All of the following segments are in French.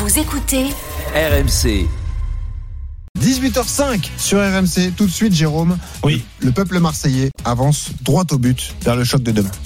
Vous écoutez RMC. 18h05 sur RMC. Tout de suite, Jérôme. Oui. Le peuple marseillais avance droit au but vers le choc de demain.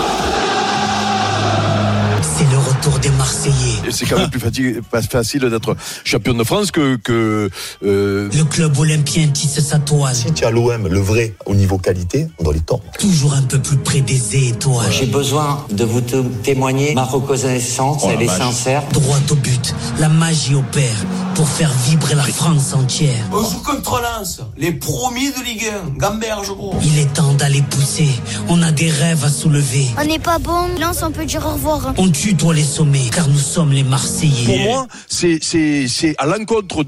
C'est le retour des Marseillais. Et c'est quand même pas facile d'être champion de France que Le club olympien tisse sa toile. Si tu as l'OM, le vrai, au niveau qualité, on doit les tordre. Toujours un peu plus près des étoiles. J'ai besoin de vous témoigner. Ma reconnaissance, elle est sincère. Droit au but, la magie opère pour faire vibrer la France entière. On joue contre Lens, les promis de Ligue 1, Gamberge gros. Il est temps d'aller pousser, on a des rêves à soulever. On n'est pas bon, Lens on peut dire au revoir. On tutoie les sommets, car nous sommes les Marseillais. pour moi, c'est à l'encontre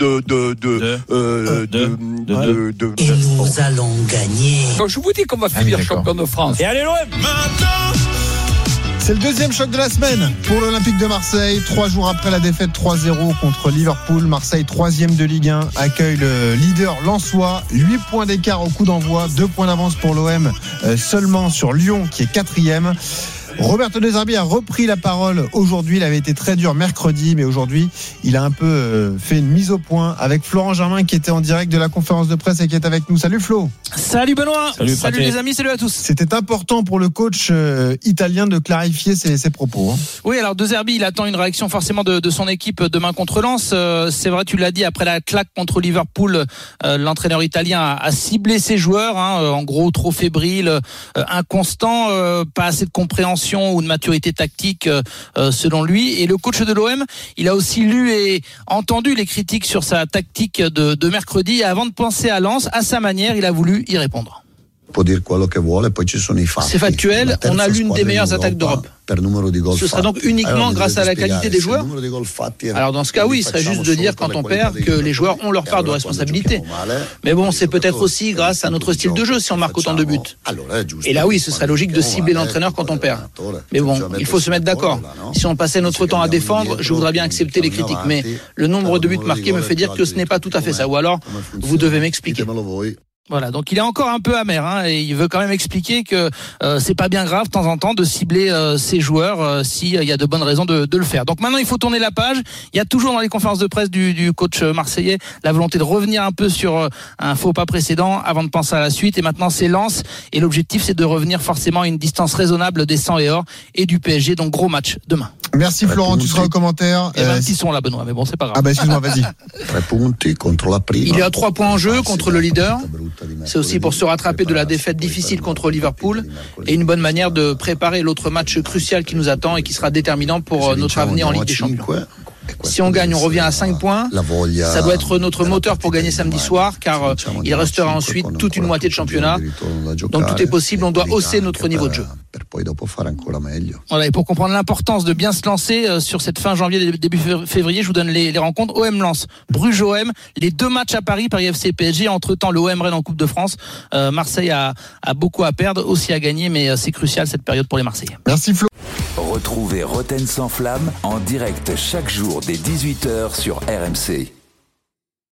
Et nous allons gagner. Quand je vous dis qu'on va finir d'accord. champion de France. Et allez l'OM. C'est le deuxième choc de la semaine pour l'Olympique de Marseille. 3 jours après la défaite 3-0 contre Liverpool, Marseille 3e de Ligue 1 accueille le leader lensois. 8 points d'écart au coup d'envoi, 2 points d'avance pour l'OM seulement sur Lyon qui est 4e. Roberto De Zerbi a repris la parole aujourd'hui. Il avait été très dur mercredi, mais aujourd'hui, il a un peu fait une mise au point avec Florent Germain qui était en direct de la conférence de presse et qui est avec nous. Salut Flo. Salut Benoît. Salut les amis, salut à tous. C'était important pour le coach italien de clarifier ses propos. Oui, alors De Zerbi, il attend une réaction forcément de son équipe demain contre Lens. C'est vrai, tu l'as dit, après la claque contre Liverpool, l'entraîneur italien a ciblé ses joueurs. En gros, trop fébrile, inconstant, pas assez de compréhension ou de maturité tactique selon lui. Et le coach de l'OM, il a aussi lu et entendu les critiques sur sa tactique de mercredi. Et avant de penser à Lens, à sa manière, il a voulu y répondre. C'est factuel, on a l'une des meilleures attaques d'Europe. Ce sera donc uniquement grâce à la qualité des joueurs. Alors dans ce cas, oui, il serait juste de dire quand on perd que les joueurs ont leur part de responsabilité. Mais bon, c'est peut-être aussi grâce à notre style de jeu si on marque autant de buts. Et là, oui, ce serait logique de cibler l'entraîneur quand on perd. Mais bon, il faut se mettre d'accord. Si on passait notre temps à défendre, je voudrais bien accepter les critiques. Mais le nombre de buts marqués me fait dire que ce n'est pas tout à fait ça. Ou alors, vous devez m'expliquer. Voilà, donc il est encore un peu amer, et il veut quand même expliquer que c'est pas bien grave de temps en temps de cibler ses joueurs s'il y a de bonnes raisons de le faire. Donc maintenant il faut tourner la page. Il y a toujours dans les conférences de presse du coach marseillais la volonté de revenir un peu sur un faux pas précédent avant de penser à la suite. Et maintenant c'est Lens et l'objectif c'est de revenir forcément à une distance raisonnable des 100 et or et du PSG. Donc gros match demain. Merci Florent, tu seras au commentaire. Et 26 sont là Benoît, mais bon c'est pas grave. Ah bah excuse-moi, vas-y. Il y a 3 points en jeu contre le leader. C'est aussi pour se rattraper de la défaite difficile contre Liverpool et une bonne manière de préparer l'autre match crucial qui nous attend et qui sera déterminant pour notre avenir en Ligue des Champions. Si on gagne, on revient à 5 points. Ça doit être notre moteur pour gagner samedi soir, car il restera ensuite toute une moitié de championnat. Donc tout est possible, on doit hausser notre niveau de jeu. Voilà, et pour comprendre l'importance de bien se lancer sur cette fin janvier, début février, je vous donne les rencontres. OM Lens, Bruges OM, les 2 matchs à Paris, Paris FC PSG. Entre-temps, l'OM Rennes en Coupe de France. Marseille a beaucoup à perdre, aussi à gagner, mais c'est crucial cette période pour les Marseillais. Merci Flo. Retrouvez Roten sans flamme en direct chaque jour dès 18h sur RMC.